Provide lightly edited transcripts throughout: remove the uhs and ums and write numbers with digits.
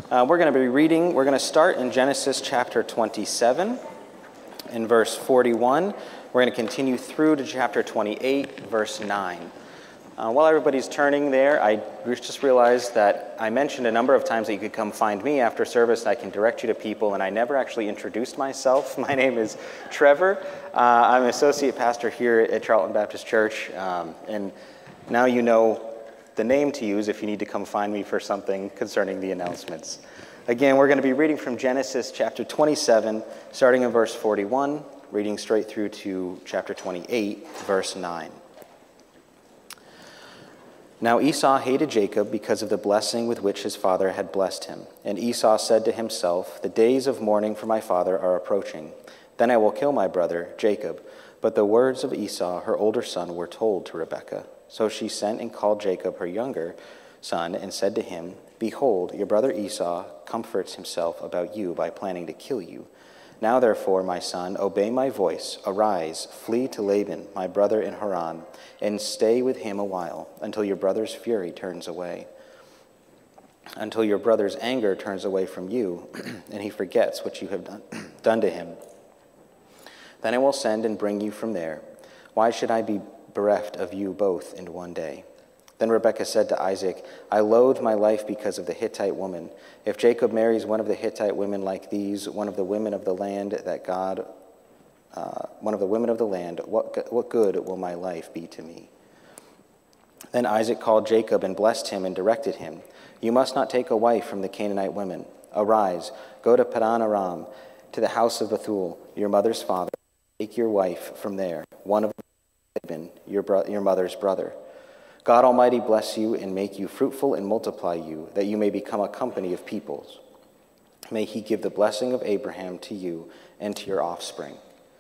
We're going to start in Genesis chapter 27 in verse 41. We're going to continue through to chapter 28, verse 9. While everybody's turning there, I just realized that I mentioned a number of times that you could come find me after service and I can direct you to people, and I never actually introduced myself. My name is Trevor. I'm an associate pastor here at Charlton Baptist Church, and now you know the name to use if you need to come find me for something concerning the announcements. Again, we're going to be reading from Genesis chapter 27, starting in verse 41, reading straight through to chapter 28, verse 9. Now Esau hated Jacob because of the blessing with which his father had blessed him. And Esau said to himself, "The days of mourning for my father are approaching. Then I will kill my brother, Jacob." But the words of Esau, her older son, were told to Rebekah. So she sent and called Jacob, her younger son, and said to him, "Behold, your brother Esau comforts himself about you by planning to kill you. Now therefore, my son, obey my voice. Arise, flee to Laban, my brother in Haran, and stay with him a while, until your brother's fury turns away, until your brother's anger turns away from you, and he forgets what you have done to him. Then I will send and bring you from there. Why should I be bereft of you both in one day?" Then Rebekah said to Isaac, "I loathe my life because of the Hittite woman. If Jacob marries one of the Hittite women like these, one of the women of the land, what good will my life be to me?" Then Isaac called Jacob and blessed him and directed him, "You must not take a wife from the Canaanite women. Arise, go to Padan Aram, to the house of Bethuel, your mother's father. Take your wife from there, one of Laban, your mother's brother. God Almighty bless you and make you fruitful and multiply you, that you may become a company of peoples. May he give the blessing of Abraham to you and to your offspring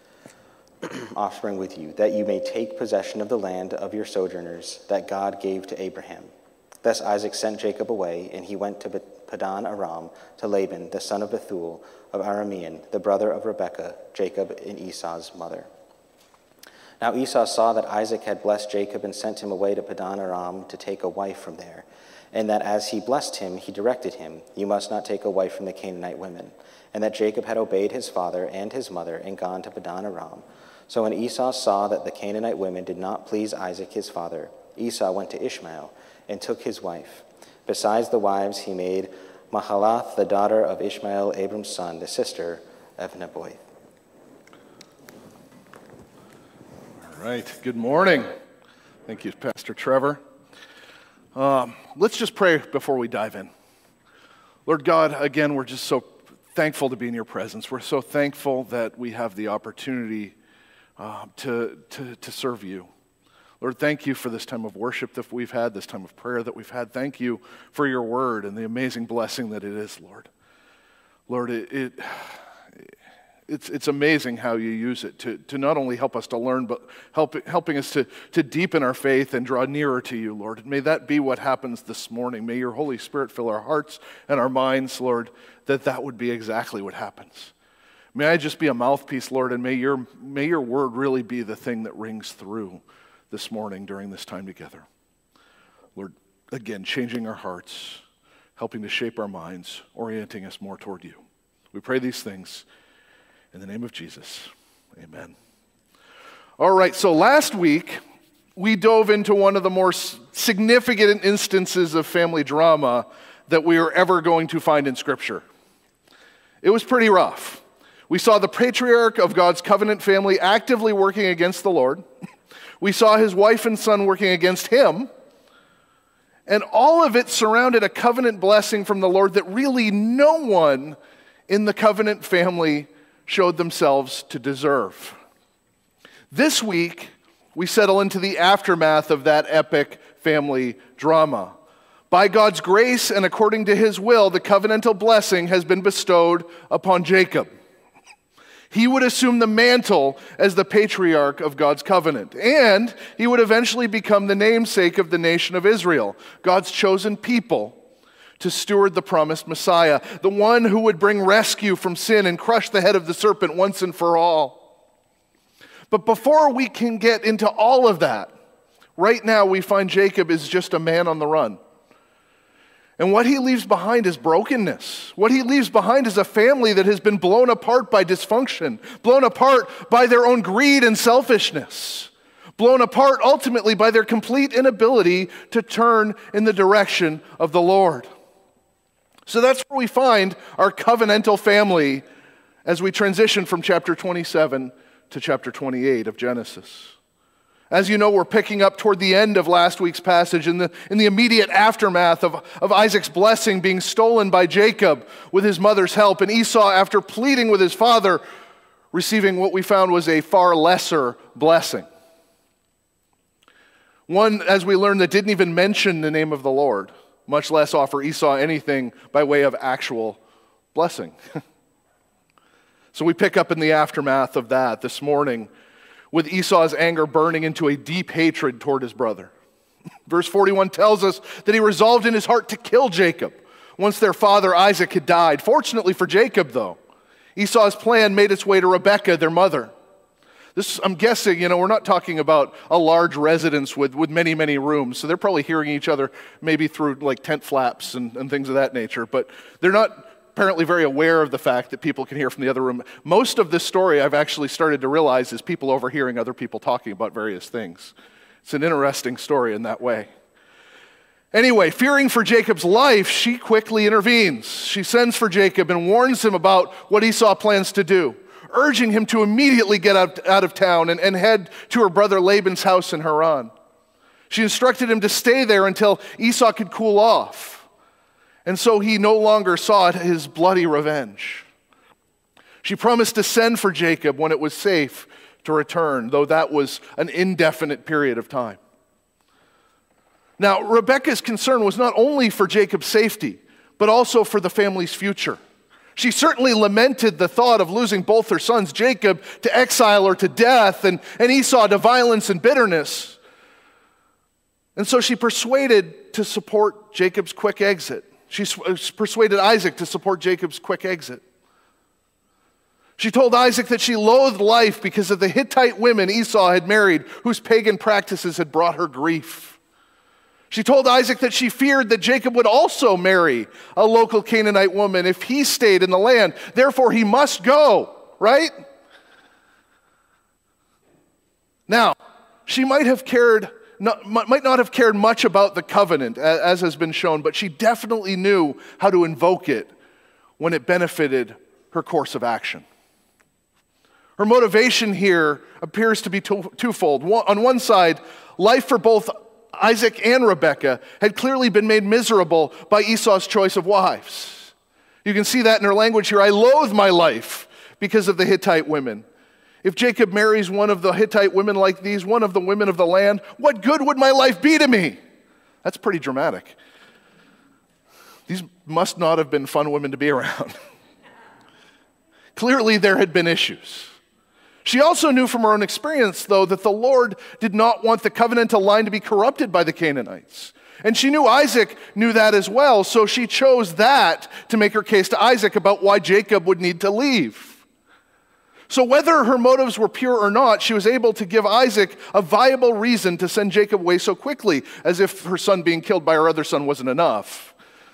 with you, that you may take possession of the land of your sojourners that God gave to Abraham." Thus Isaac sent Jacob away, and he went to Padan Aram to Laban, the son of Bethuel of Aramean, the brother of Rebekah, Jacob and Esau's mother. Now Esau saw that Isaac had blessed Jacob and sent him away to Padan Aram to take a wife from there, and that as he blessed him, he directed him, "You must not take a wife from the Canaanite women," and that Jacob had obeyed his father and his mother and gone to Padan Aram. So when Esau saw that the Canaanite women did not please Isaac his father, Esau went to Ishmael and took his wife. Besides the wives, he made Mahalath, the daughter of Ishmael, Abram's son, the sister of Nebaioth. All right, good morning. Thank you, Pastor Trevor. Let's just pray before we dive in. Lord God, again, we're just so thankful to be in your presence. We're so thankful that we have the opportunity to serve you. Lord, thank you for this time of worship that we've had, this time of prayer that we've had. Thank you for your word and the amazing blessing that it is, Lord. Lord, it's amazing how you use it to not only help us to learn, but helping us to deepen our faith and draw nearer to you, Lord. May that be what happens this morning. May your Holy Spirit fill our hearts and our minds, Lord, that would be exactly what happens. May I just be a mouthpiece, Lord, and may your word really be the thing that rings through this morning during this time together. Lord, again, changing our hearts, helping to shape our minds, orienting us more toward you. We pray these things in the name of Jesus. Amen. All right, so last week, we dove into one of the more significant instances of family drama that we are ever going to find in Scripture. It was pretty rough. We saw the patriarch of God's covenant family actively working against the Lord. We saw his wife and son working against him. And all of it surrounded a covenant blessing from the Lord that really no one in the covenant family showed themselves to deserve. This week, we settle into the aftermath of that epic family drama. By God's grace and according to his will, the covenantal blessing has been bestowed upon Jacob. He would assume the mantle as the patriarch of God's covenant, and he would eventually become the namesake of the nation of Israel, God's chosen people to steward the promised Messiah, the one who would bring rescue from sin and crush the head of the serpent once and for all. But before we can get into all of that, right now we find Jacob is just a man on the run. And what he leaves behind is brokenness. What he leaves behind is a family that has been blown apart by dysfunction, blown apart by their own greed and selfishness, blown apart ultimately by their complete inability to turn in the direction of the Lord. So that's where we find our covenantal family as we transition from chapter 27 to chapter 28 of Genesis. As you know, we're picking up toward the end of last week's passage in the immediate aftermath of Isaac's blessing being stolen by Jacob with his mother's help, and Esau, after pleading with his father, receiving what we found was a far lesser blessing. One, as we learned, that didn't even mention the name of the Lord, much less offer Esau anything by way of actual blessing. So we pick up in the aftermath of that this morning with Esau's anger burning into a deep hatred toward his brother. Verse 41 tells us that he resolved in his heart to kill Jacob once their father Isaac had died. Fortunately for Jacob, though, Esau's plan made its way to Rebekah, their mother. This, I'm guessing, we're not talking about a large residence with many, many rooms, so they're probably hearing each other maybe through like tent flaps and things of that nature, but they're not apparently very aware of the fact that people can hear from the other room. Most of this story, I've actually started to realize, is people overhearing other people talking about various things. It's an interesting story in that way. Anyway, fearing for Jacob's life, she quickly intervenes. She sends for Jacob and warns him about what Esau plans to do, urging him to immediately get out of town and head to her brother Laban's house in Haran. She instructed him to stay there until Esau could cool off. And so he no longer sought his bloody revenge. She promised to send for Jacob when it was safe to return, though that was an indefinite period of time. Now, Rebekah's concern was not only for Jacob's safety, but also for the family's future. She certainly lamented the thought of losing both her sons, Jacob to exile or to death, and Esau to violence and bitterness. And so she persuaded to support Jacob's quick exit. She persuaded Isaac to support Jacob's quick exit. She told Isaac that she loathed life because of the Hittite women Esau had married, whose pagan practices had brought her grief. She told Isaac that she feared that Jacob would also marry a local Canaanite woman if he stayed in the land. Therefore, he must go, right? Now, she might not have cared much about the covenant, as has been shown, but she definitely knew how to invoke it when it benefited her course of action. Her motivation here appears to be twofold. On one side, life for both Isaac and Rebekah had clearly been made miserable by Esau's choice of wives. You can see that in her language here. I loathe my life because of the Hittite women. If Jacob marries one of the Hittite women like these, one of the women of the land, what good would my life be to me? That's pretty dramatic. These must not have been fun women to be around. Clearly, there had been issues. She also knew from her own experience, though, that the Lord did not want the covenantal line to be corrupted by the Canaanites. And she knew Isaac knew that as well, so she chose that to make her case to Isaac about why Jacob would need to leave. So whether her motives were pure or not, she was able to give Isaac a viable reason to send Jacob away so quickly, as if her son being killed by her other son wasn't enough.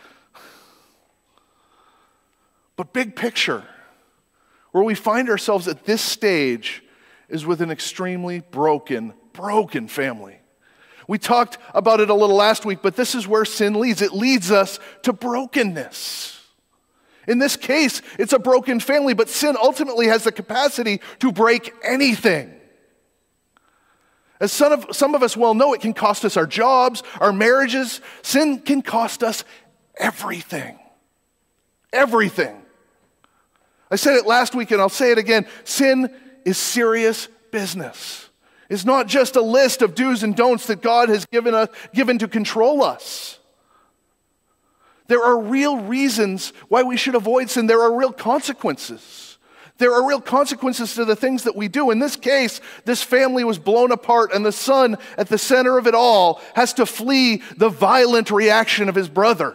But big picture, where we find ourselves at this stage is with an extremely broken family. We talked about it a little last week, but this is where sin leads. It leads us to brokenness. In this case, it's a broken family, but sin ultimately has the capacity to break anything. As some of us well know, it can cost us our jobs, our marriages. Sin can cost us everything. Everything. I said it last week and I'll say it again. Sin is serious business. It's not just a list of do's and don'ts that God has given to control us. There are real reasons why we should avoid sin. There are real consequences. There are real consequences to the things that we do. In this case, this family was blown apart, and the son at the center of it all has to flee the violent reaction of his brother.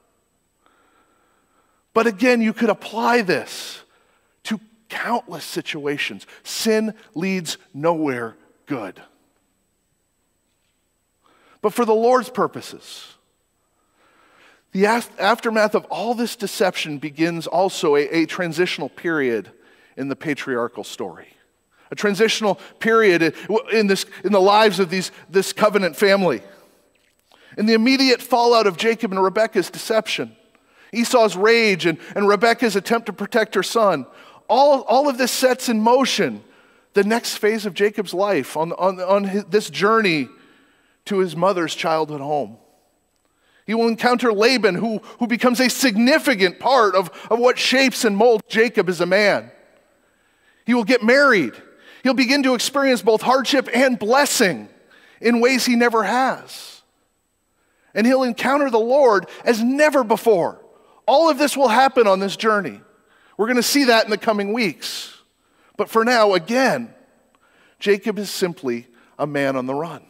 But again, you could apply this to countless situations. Sin leads nowhere good. But for the Lord's purposes, The aftermath of all this deception begins also a transitional period in the patriarchal story. A transitional period in the lives of this covenant family. In the immediate fallout of Jacob and Rebekah's deception, Esau's rage and Rebekah's attempt to protect her son, all of this sets in motion the next phase of Jacob's life on this journey to his mother's childhood home. He will encounter Laban, who becomes a significant part of what shapes and molds Jacob as a man. He will get married. He'll begin to experience both hardship and blessing in ways he never has. And he'll encounter the Lord as never before. All of this will happen on this journey. We're going to see that in the coming weeks. But for now, again, Jacob is simply a man on the run.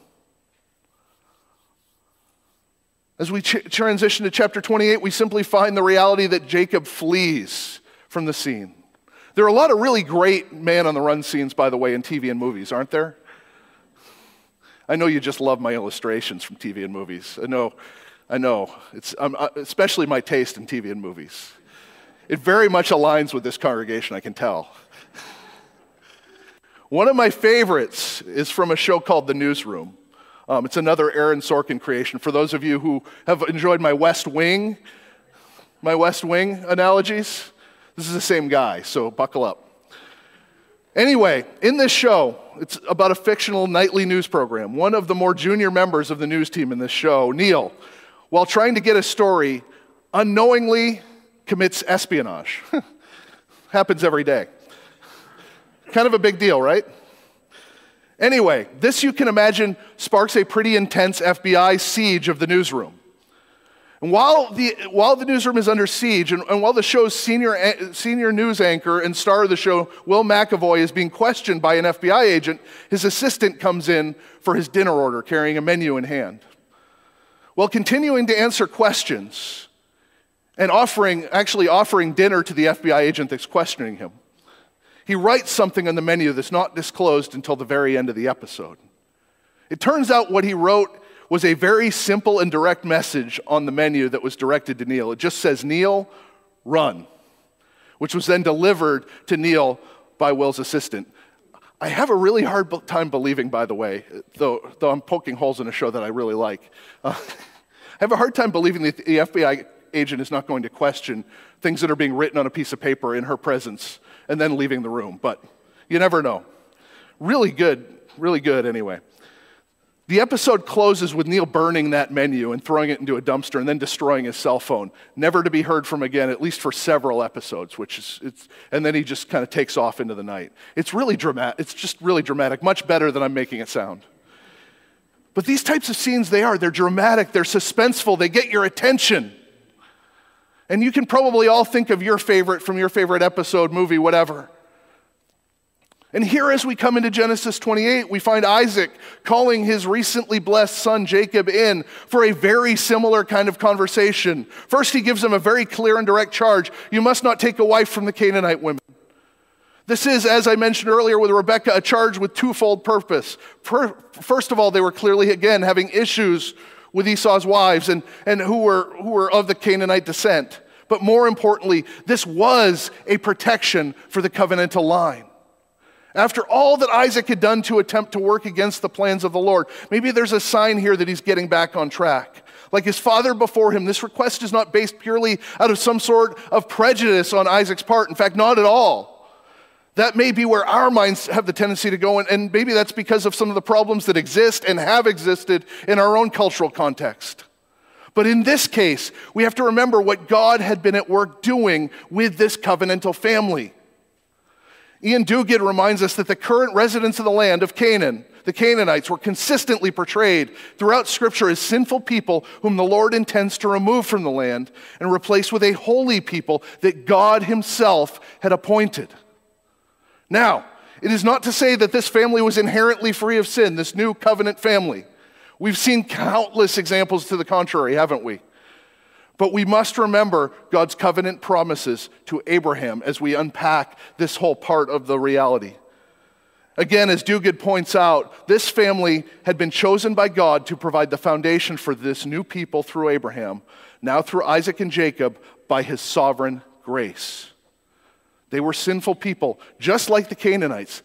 As we transition to chapter 28, we simply find the reality that Jacob flees from the scene. There are a lot of really great man-on-the-run scenes, by the way, in TV and movies, aren't there? I know you just love my illustrations from TV and movies. I know. It's especially my taste in TV and movies. It very much aligns with this congregation, I can tell. One of my favorites is from a show called The Newsroom. It's another Aaron Sorkin creation. For those of you who have enjoyed my West Wing analogies, this is the same guy, so buckle up. Anyway, in this show, it's about a fictional nightly news program. One of the more junior members of the news team in this show, Neil, while trying to get a story, unknowingly commits espionage. Happens every day. Kind of a big deal, right? Anyway, this, you can imagine, sparks a pretty intense FBI siege of the newsroom. And while the newsroom is under siege, and while the show's senior news anchor and star of the show, Will McAvoy, is being questioned by an FBI agent, his assistant comes in for his dinner order, carrying a menu in hand. While continuing to answer questions and offering dinner to the FBI agent that's questioning him, he writes something on the menu that's not disclosed until the very end of the episode. It turns out what he wrote was a very simple and direct message on the menu that was directed to Neil. It just says, "Neil, run," which was then delivered to Neil by Will's assistant. I have a really hard time believing, by the way, though I'm poking holes in a show that I really like. I have a hard time believing that the FBI agent is not going to question things that are being written on a piece of paper in her presence and then leaving the room, but you never know. Really good anyway. The episode closes with Neil burning that menu and throwing it into a dumpster and then destroying his cell phone, never to be heard from again, at least for several episodes, and then he just kind of takes off into the night. It's really dramatic. It's just really dramatic, much better than I'm making it sound. But these types of scenes, they're dramatic, they're suspenseful, they get your attention. And you can probably all think of your favorite episode, movie, whatever. And here, as we come into Genesis 28, we find Isaac calling his recently blessed son Jacob in for a very similar kind of conversation. First, he gives him a very clear and direct charge: you must not take a wife from the Canaanite women. This is, as I mentioned earlier with Rebekah, a charge with twofold purpose. First of all, they were clearly, again, having issues with Esau's wives and who were of the Canaanite descent. But more importantly, this was a protection for the covenantal line. After all that Isaac had done to attempt to work against the plans of the Lord, maybe there's a sign here that he's getting back on track. Like his father before him, this request is not based purely out of some sort of prejudice on Isaac's part. In fact, not at all. That may be where our minds have the tendency to go, and maybe that's because of some of the problems that exist and have existed in our own cultural context. But in this case, we have to remember what God had been at work doing with this covenantal family. Ian Duguid reminds us that the current residents of the land of Canaan, the Canaanites, were consistently portrayed throughout Scripture as sinful people whom the Lord intends to remove from the land and replace with a holy people that God himself had appointed. Now, it is not to say that this family was inherently free of sin, this new covenant family. We've seen countless examples to the contrary, haven't we? But we must remember God's covenant promises to Abraham as we unpack this whole part of the reality. Again, as Duguid points out, this family had been chosen by God to provide the foundation for this new people through Abraham, now through Isaac and Jacob, by his sovereign grace. They were sinful people, just like the Canaanites.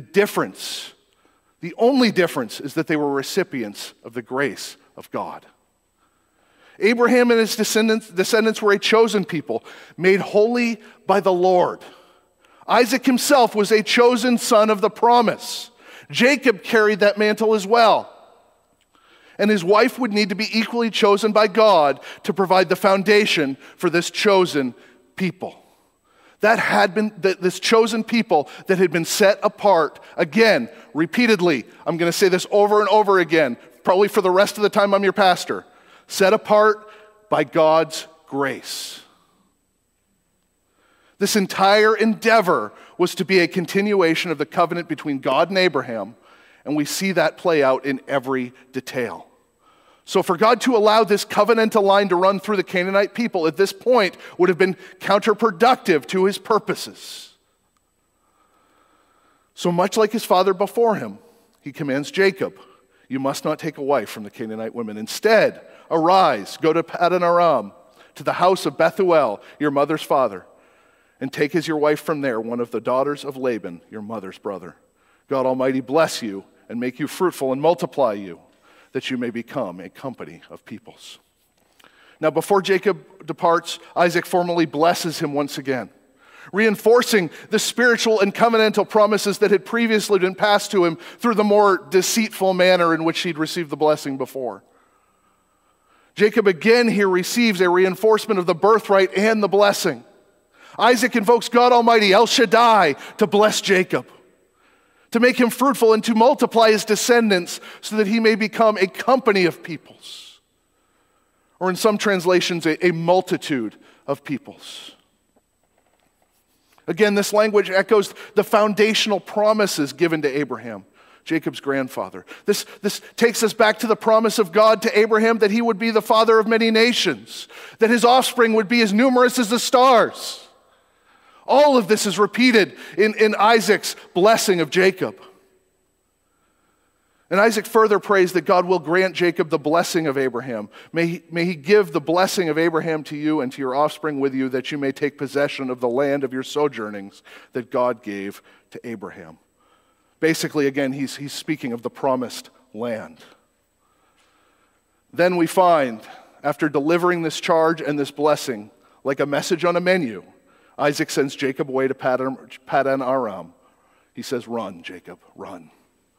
The only difference is that they were recipients of the grace of God. Abraham and his descendants were a chosen people, made holy by the Lord. Isaac himself was a chosen son of the promise. Jacob carried that mantle as well. And his wife would need to be equally chosen by God to provide the foundation for this chosen people. That had been this chosen people that had been set apart, again, repeatedly. I'm going to say this over and over again, probably for the rest of the time I'm your pastor. Set apart by God's grace. This entire endeavor was to be a continuation of the covenant between God and Abraham, and we see that play out in every detail. So for God to allow this covenantal line to run through the Canaanite people at this point would have been counterproductive to his purposes. So much like his father before him, he commands Jacob, "You must not take a wife from the Canaanite women. Instead, arise, go to Paddan Aram, to the house of Bethuel, your mother's father, and take as your wife from there one of the daughters of Laban, your mother's brother. God Almighty bless you and make you fruitful and multiply you, that you may become a company of peoples." Now, before Jacob departs, Isaac formally blesses him once again, reinforcing the spiritual and covenantal promises that had previously been passed to him through the more deceitful manner in which he'd received the blessing before. Jacob again here receives a reinforcement of the birthright and the blessing. Isaac invokes God Almighty, El Shaddai, to bless Jacob, to make him fruitful and to multiply his descendants so that he may become a company of peoples. Or in some translations, a multitude of peoples. Again, this language echoes the foundational promises given to Abraham, Jacob's grandfather. This takes us back to the promise of God to Abraham that he would be the father of many nations, that his offspring would be as numerous as the stars. All of this is repeated in Isaac's blessing of Jacob. And Isaac further prays that God will grant Jacob the blessing of Abraham. May he give the blessing of Abraham to you and to your offspring with you, that you may take possession of the land of your sojournings that God gave to Abraham. Basically, again, he's speaking of the promised land. Then we find, after delivering this charge and this blessing, like a message on a menu, Isaac sends Jacob away to Paddan Aram. He says, "Run, Jacob, run."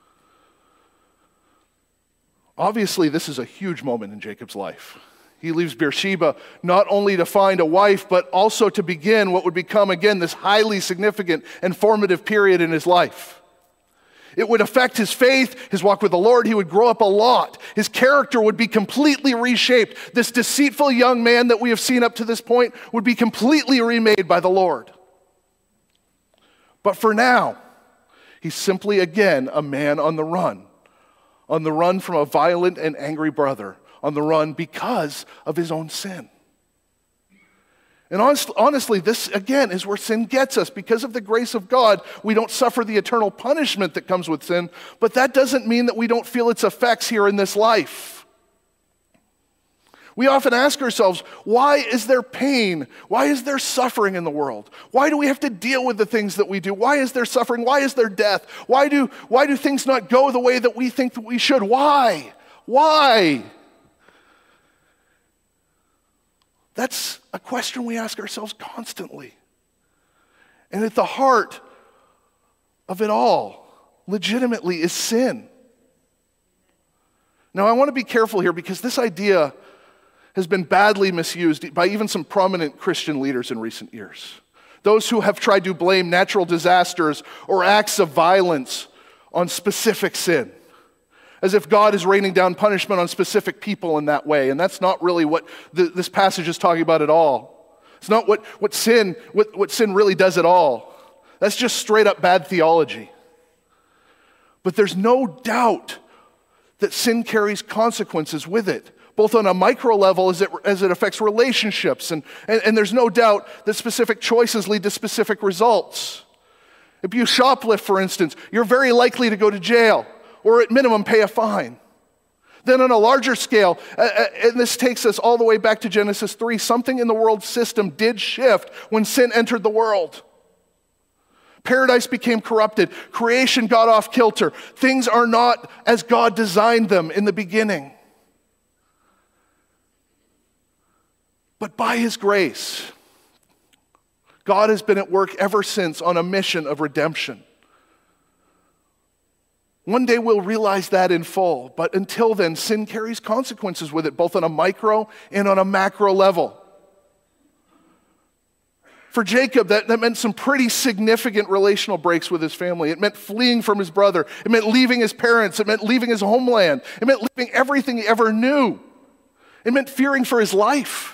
Obviously, this is a huge moment in Jacob's life. He leaves Beersheba not only to find a wife, but also to begin what would become, again, this highly significant and formative period in his life. It would affect his faith, his walk with the Lord. He would grow up a lot. His character would be completely reshaped. This deceitful young man that we have seen up to this point would be completely remade by the Lord. But for now, he's simply, again, a man on the run from a violent and angry brother, on the run because of his own sin. And honestly, this, again, is where sin gets us. Because of the grace of God, we don't suffer the eternal punishment that comes with sin, but that doesn't mean that we don't feel its effects here in this life. We often ask ourselves, why is there pain? Why is there suffering in the world? Why do we have to deal with the things that we do? Why is there suffering? Why is there death? Why do things not go the way that we think that we should? Why? Why? That's a question we ask ourselves constantly. And at the heart of it all, legitimately, is sin. Now, I want to be careful here because this idea has been badly misused by even some prominent Christian leaders in recent years. Those who have tried to blame natural disasters or acts of violence on specific sin, as if God is raining down punishment on specific people in that way. And that's not really what this passage is talking about at all. It's not what sin really does at all. That's just straight up bad theology. But there's no doubt that sin carries consequences with it, both on a micro level as it affects relationships. And there's no doubt that specific choices lead to specific results. If you shoplift, for instance, you're very likely to go to jail, or at minimum pay a fine. Then on a larger scale, and this takes us all the way back to Genesis 3, something in the world system did shift when sin entered the world. Paradise became corrupted. Creation got off kilter. Things are not as God designed them in the beginning. But by his grace, God has been at work ever since on a mission of redemption. One day we'll realize that in full, but until then, sin carries consequences with it, both on a micro and on a macro level. For Jacob, that meant some pretty significant relational breaks with his family. It meant fleeing from his brother. It meant leaving his parents. It meant leaving his homeland. It meant leaving everything he ever knew. It meant fearing for his life.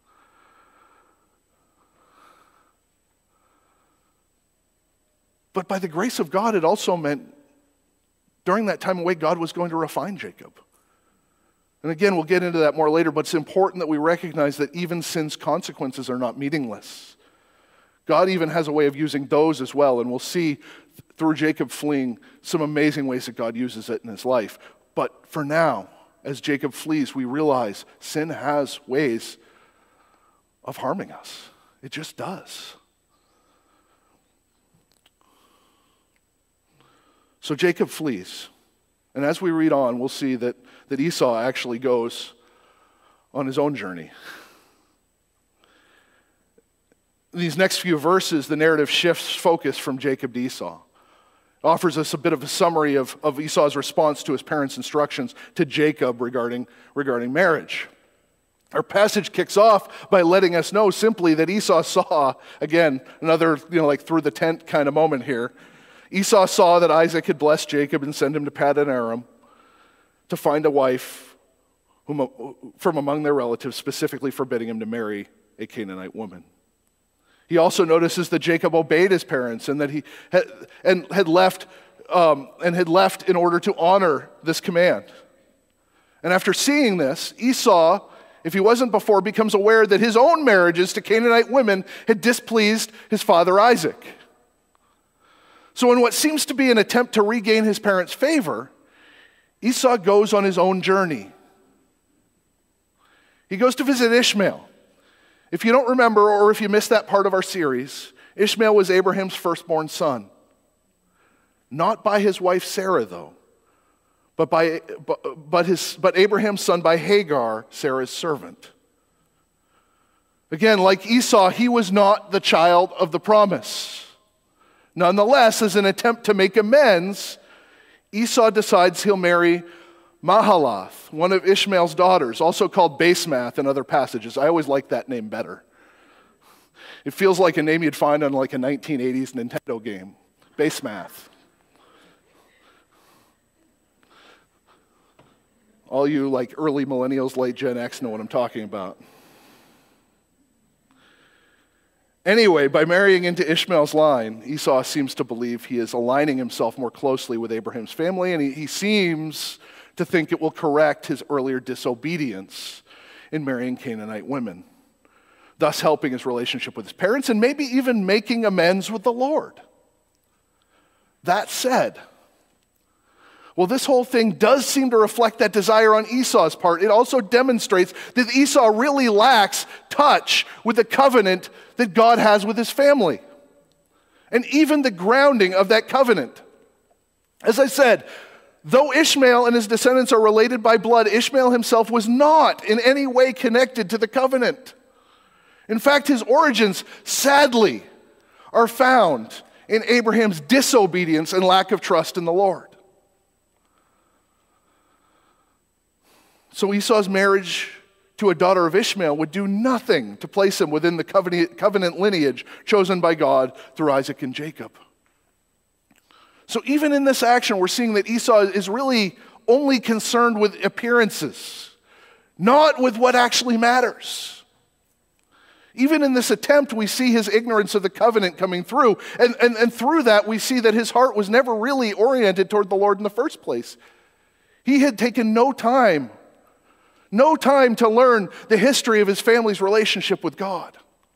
But by the grace of God, it also meant during that time away, God was going to refine Jacob. And again, we'll get into that more later, but it's important that we recognize that even sin's consequences are not meaningless. God even has a way of using those as well, and we'll see through Jacob fleeing some amazing ways that God uses it in his life. But for now, as Jacob flees, we realize sin has ways of harming us. It just does. So Jacob flees. And as we read on, we'll see that Esau actually goes on his own journey. In these next few verses, the narrative shifts focus from Jacob to Esau. It offers us a bit of a summary of Esau's response to his parents' instructions to Jacob regarding marriage. Our passage kicks off by letting us know simply that Esau saw, again, another like through the tent kind of moment here. Esau saw that Isaac had blessed Jacob and sent him to Paddan Aram to find a wife from among their relatives, specifically forbidding him to marry a Canaanite woman. He also notices that Jacob obeyed his parents and that he had left in order to honor this command. And after seeing this, Esau, if he wasn't before, becomes aware that his own marriages to Canaanite women had displeased his father Isaac. So in what seems to be an attempt to regain his parents' favor, Esau goes on his own journey. He goes to visit Ishmael. If you don't remember, or if you missed that part of our series, Ishmael was Abraham's firstborn son. Not by his wife Sarah, though, but Abraham's son by Hagar, Sarah's servant. Again, like Esau, he was not the child of the promise. Nonetheless, as an attempt to make amends, Esau decides he'll marry Mahalath, one of Ishmael's daughters, also called Basemath in other passages. I always like that name better. It feels like a name you'd find on like a 1980s Nintendo game. Basemath. All you like early millennials, late Gen X know what I'm talking about. Anyway, by marrying into Ishmael's line, Esau seems to believe he is aligning himself more closely with Abraham's family, and he seems to think it will correct his earlier disobedience in marrying Canaanite women, thus helping his relationship with his parents and maybe even making amends with the Lord. That said, well, this whole thing does seem to reflect that desire on Esau's part. It also demonstrates that Esau really lacks touch with the covenant that God has with his family, and even the grounding of that covenant. As I said, though Ishmael and his descendants are related by blood, Ishmael himself was not in any way connected to the covenant. In fact, his origins, sadly, are found in Abraham's disobedience and lack of trust in the Lord. So Esau's marriage to a daughter of Ishmael would do nothing to place him within the covenant lineage chosen by God through Isaac and Jacob. So even in this action, we're seeing that Esau is really only concerned with appearances, not with what actually matters. Even in this attempt, we see his ignorance of the covenant coming through, and through that, we see that his heart was never really oriented toward the Lord in the first place. He had taken no time to learn the history of his family's relationship with God.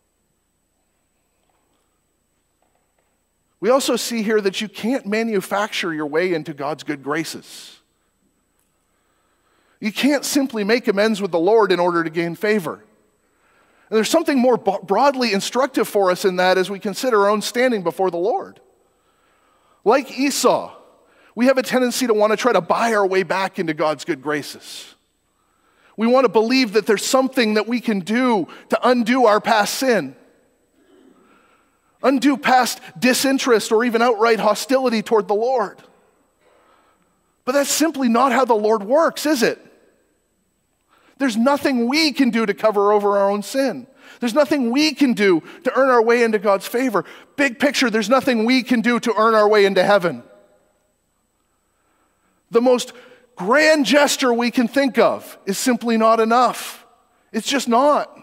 We also see here that you can't manufacture your way into God's good graces. You can't simply make amends with the Lord in order to gain favor. And there's something more broadly instructive for us in that as we consider our own standing before the Lord. Like Esau, we have a tendency to want to try to buy our way back into God's good graces. We want to believe that there's something that we can do to undo our past sin, undo past disinterest or even outright hostility toward the Lord. But that's simply not how the Lord works, is it? There's nothing we can do to cover over our own sin. There's nothing we can do to earn our way into God's favor. Big picture, there's nothing we can do to earn our way into heaven. The most grand gesture we can think of is simply not enough. It's just not.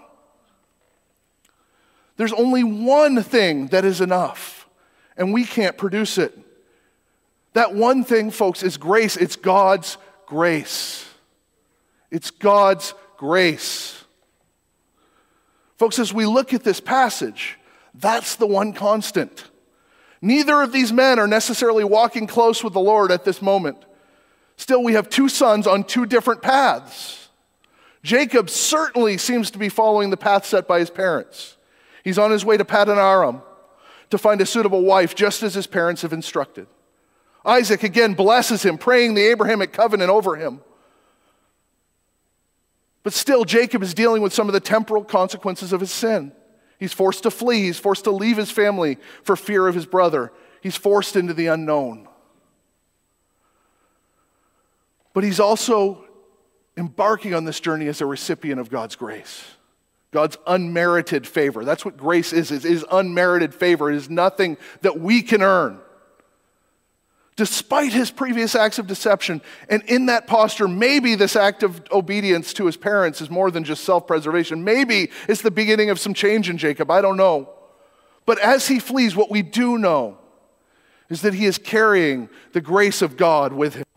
There's only one thing that is enough, and we can't produce it. That one thing, folks, is grace. It's God's grace. It's God's grace. Folks, as we look at this passage, that's the one constant. Neither of these men are necessarily walking close with the Lord at this moment. Still, we have two sons on two different paths. Jacob certainly seems to be following the path set by his parents. He's on his way to Paddan Aram to find a suitable wife, just as his parents have instructed. Isaac again blesses him, praying the Abrahamic covenant over him. But still, Jacob is dealing with some of the temporal consequences of his sin. He's forced to flee. He's forced to leave his family for fear of his brother. He's forced into the unknown. But he's also embarking on this journey as a recipient of God's grace. God's unmerited favor. That's what grace is. It is unmerited favor. It is nothing that we can earn. Despite his previous acts of deception, and in that posture, maybe this act of obedience to his parents is more than just self-preservation. Maybe it's the beginning of some change in Jacob. I don't know. But as he flees, what we do know is that he is carrying the grace of God with him.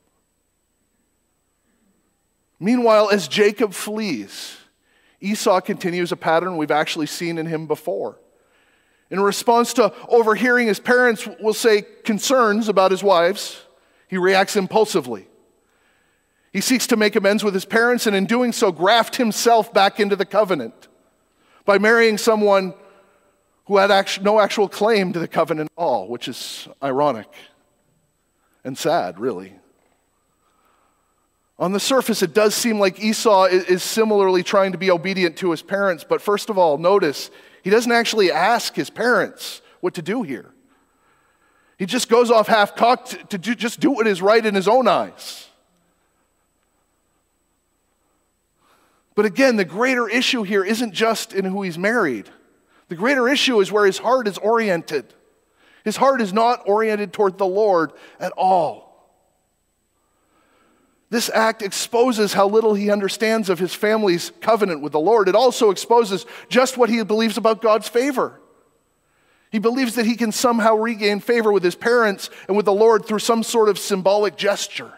Meanwhile, as Jacob flees, Esau continues a pattern we've actually seen in him before. In response to overhearing his parents, we'll say, concerns about his wives, he reacts impulsively. He seeks to make amends with his parents, and in doing so, graft himself back into the covenant by marrying someone who had no actual claim to the covenant at all, which is ironic and sad, really. On the surface, it does seem like Esau is similarly trying to be obedient to his parents, but first of all, notice, he doesn't actually ask his parents what to do here. He just goes off half-cocked to just do what is right in his own eyes. But again, the greater issue here isn't just in who he's married. The greater issue is where his heart is oriented. His heart is not oriented toward the Lord at all. This act exposes how little he understands of his family's covenant with the Lord. It also exposes just what he believes about God's favor. He believes that he can somehow regain favor with his parents and with the Lord through some sort of symbolic gesture.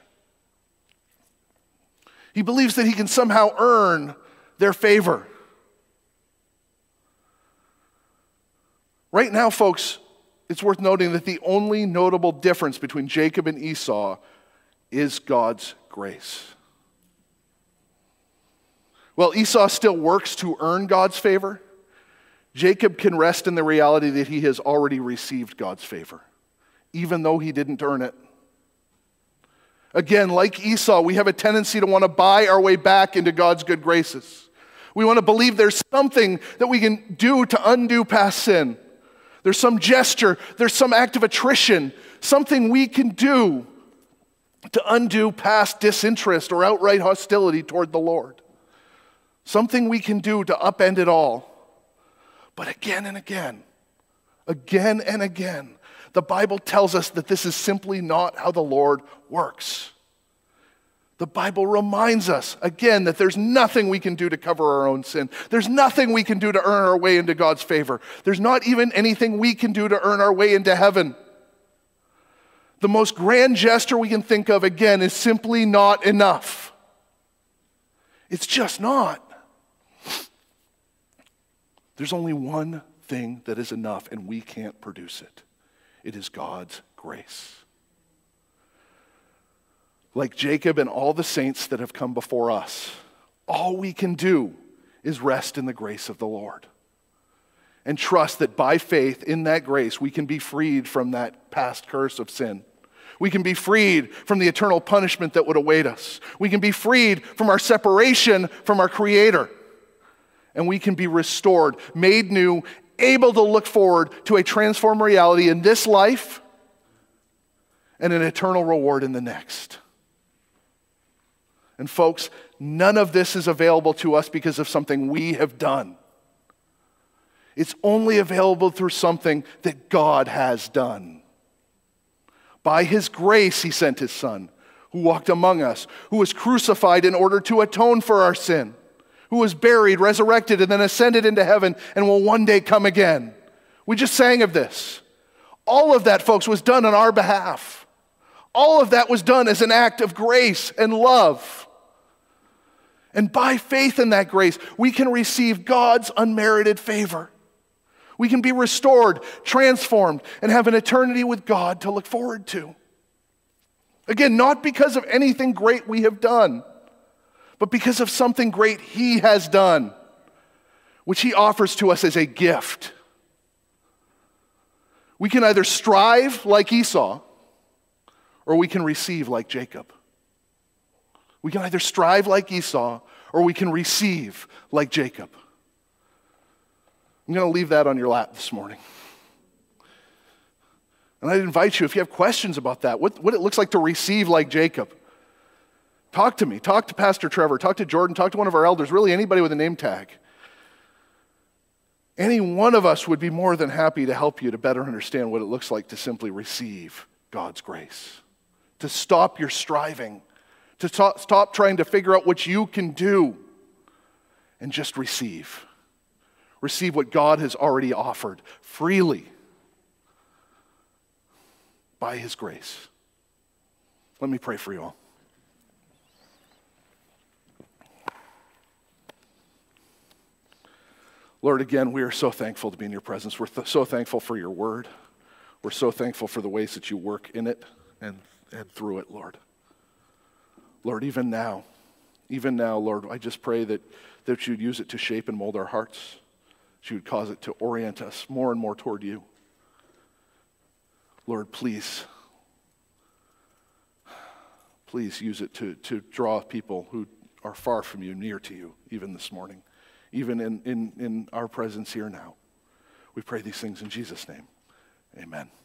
He believes that he can somehow earn their favor. Right now, folks, it's worth noting that the only notable difference between Jacob and Esau is God's grace. While Esau still works to earn God's favor, Jacob can rest in the reality that he has already received God's favor, even though he didn't earn it. Again, like Esau, we have a tendency to want to buy our way back into God's good graces. We want to believe there's something that we can do to undo past sin. There's some gesture, there's some act of attrition, something we can do to undo past disinterest or outright hostility toward the Lord. Something we can do to upend it all. But again and again, the Bible tells us that this is simply not how the Lord works. The Bible reminds us, again, that there's nothing we can do to cover our own sin. There's nothing we can do to earn our way into God's favor. There's not even anything we can do to earn our way into heaven. The most grand gesture we can think of, again, is simply not enough. It's just not. There's only one thing that is enough, and we can't produce it. It is God's grace. like Jacob and all the saints that have come before us, all we can do is rest in the grace of the Lord and trust that by faith in that grace, we can be freed from that past curse of sin. We can be freed from the eternal punishment that would await us. We can be freed from our separation from our Creator. And we can be restored, made new, able to look forward to a transformed reality in this life and an eternal reward in the next. And folks, none of this is available to us because of something we have done. It's only available through something that God has done. By His grace, He sent His Son, who walked among us, who was crucified in order to atone for our sin, who was buried, resurrected, and then ascended into heaven and will one day come again. We just sang of this. All of that, folks, was done on our behalf. All of that was done as an act of grace and love. And by faith in that grace, we can receive God's unmerited favor. We can be restored, transformed, and have an eternity with God to look forward to. Again, not because of anything great we have done, but because of something great He has done, which He offers to us as a gift. We can either strive like Esau, or we can receive like Jacob. We can either strive like Esau, or we can receive like Jacob. I'm going to leave that on your lap this morning. And I'd invite you, if you have questions about that, what it looks like to receive like Jacob, talk to me. Talk to Pastor Trevor. Talk to Jordan. Talk to one of our elders. Really, anybody with a name tag. Any one of us would be more than happy to help you to better understand what it looks like to simply receive God's grace. To stop your striving. To stop trying to figure out what you can do. And just receive. Receive what God has already offered freely by His grace. Let me pray for you all. Lord, again, we are so thankful to be in your presence. We're so thankful for your word. We're so thankful for the ways that you work in it and through it, Lord. Lord, even now, Lord, I just pray that you'd use it to shape and mold our hearts. That you would cause it to orient us more and more toward you. Lord, please use it to draw people who are far from you near to you, even this morning, even in our presence here now. We pray these things in Jesus' name. Amen.